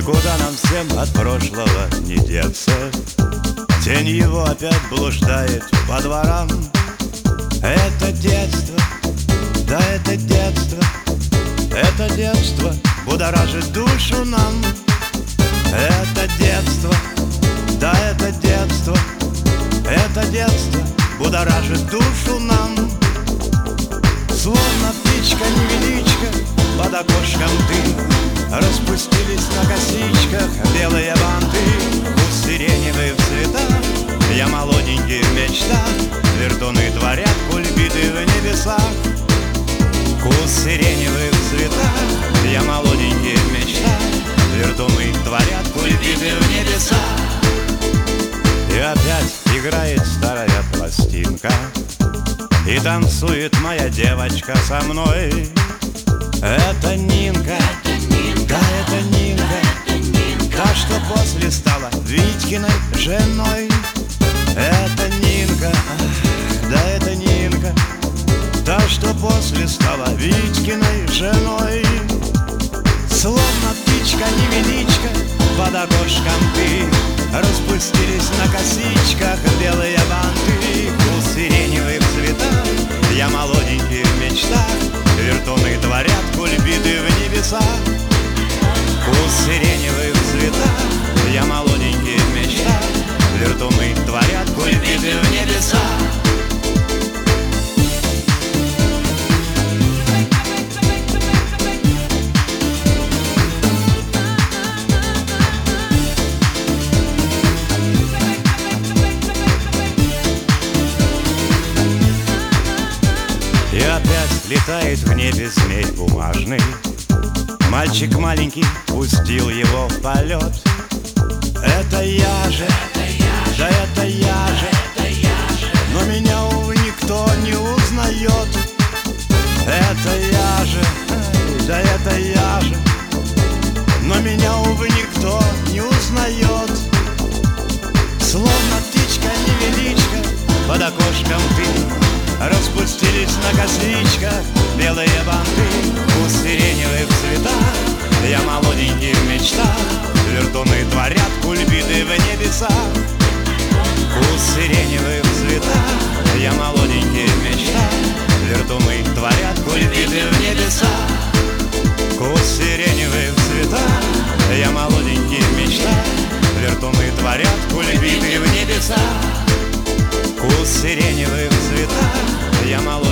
Никуда нам всем от прошлого не деться. Тень его опять блуждает по дворам. Это детство, да это детство, это детство будоражит душу нам. Это детство, да это детство, это детство будоражит душу нам. Словно птичка-невеличка под окошком ты, распустились на косичках белые банты. Куст сиреневый в цветах, я молоденький в мечтах, вертуны творят кульбиты в небесах. Куст сиреневый в цветах, я молоденький в мечтах, вертуны творят кульбиты в небесах. И опять играет старая пластинка, и танцует моя девочка со мной. Это Нинка, да это Нинка, та, что после стала Витькиной женой. Это Нинка, да это Нинка, та, что после стала Витькиной женой. Словно птичка-невеличка под окошком ты, распустились на косичках белые банты. Куст сиреневый в цветах, я молоденький в мечтах, вертуны творят кульбиты в небесах. Куст сиреневый в цветах, я молоденький в мечтах, вертуны творят кульбиты в небесах. И опять летает в небе змей бумажный. Мальчик маленький пустил его в полет. Это я же, да это я же, но меня, увы, никто не узнает. Это я же, да это я же, но меня, увы, никто не узнает. Словно птичка-невеличка под окошком ты, распустились на косичках белые банты. Куст сиреневый в цветах, я молоденький в мечтах, вертуны творят кульбиты в небесах. Куст сиреневый в цветах, я молоденький в мечтах, вертуны творят кульбиты в небесах. Куст сиреневый в цветах, я молоденький в мечтах, вертуны творят кульбиты в небесах. Куст сиреневый в цветах, я молоденький